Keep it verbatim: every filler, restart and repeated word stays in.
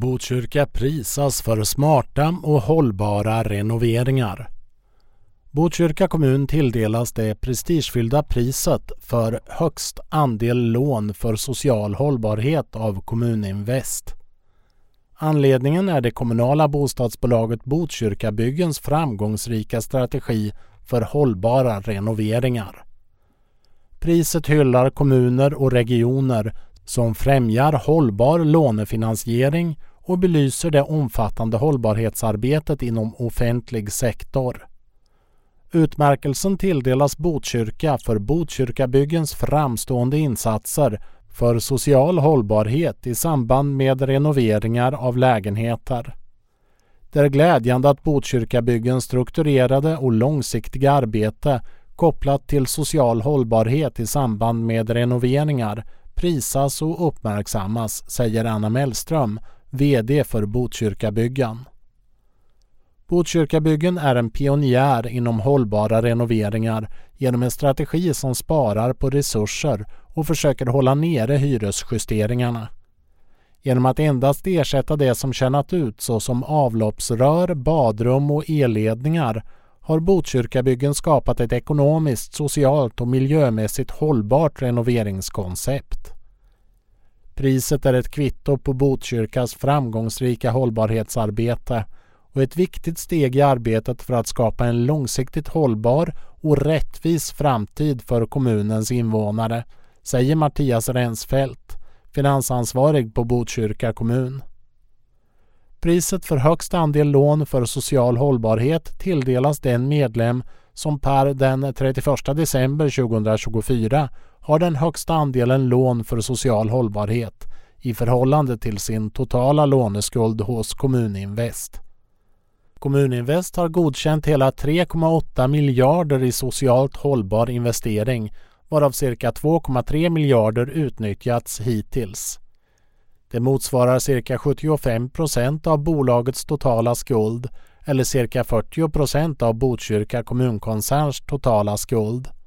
Botkyrka prisas för smarta och hållbara renoveringar. Botkyrka kommun tilldelas det prestigefyllda priset för högst andel lån för social hållbarhet av Kommuninvest. Anledningen är det kommunala bostadsbolaget Botkyrkabyggens framgångsrika strategi för hållbara renoveringar. Priset hyllar kommuner och regioner som främjar hållbar lånefinansiering och belyser det omfattande hållbarhetsarbetet inom offentlig sektor. Utmärkelsen tilldelas Botkyrka för Botkyrkabyggens framstående insatser för social hållbarhet i samband med renoveringar av lägenheter. Det är glädjande att Botkyrkabyggens strukturerade och långsiktiga arbete kopplat till social hållbarhet i samband med renoveringar prisas och uppmärksammas, säger Anna Mellström, vd för Botkyrkabyggen. Botkyrkabyggen är en pionjär inom hållbara renoveringar genom en strategi som sparar på resurser och försöker hålla nere hyresjusteringarna. Genom att endast ersätta det som tjänat ut såsom avloppsrör, badrum och elledningar har Botkyrkabyggen skapat ett ekonomiskt, socialt och miljömässigt hållbart renoveringskoncept. Priset är ett kvitto på Botkyrkas framgångsrika hållbarhetsarbete och ett viktigt steg i arbetet för att skapa en långsiktigt hållbar och rättvis framtid för kommunens invånare, säger Mattias Rensfeldt, finansansvarig på Botkyrka kommun. Priset för högst andel lån för social hållbarhet tilldelas den medlem som per den trettioförsta december tjugohundratjugofyra har den högsta andelen lån för social hållbarhet i förhållande till sin totala låneskuld hos Kommuninvest. Kommuninvest har godkänt hela tre komma åtta miljarder i socialt hållbar investering, varav cirka två komma tre miljarder utnyttjats hittills. Det motsvarar cirka sjuttiofem procent av bolagets totala skuld eller cirka fyrtio procent av Botkyrka kommunkoncerns totala skuld.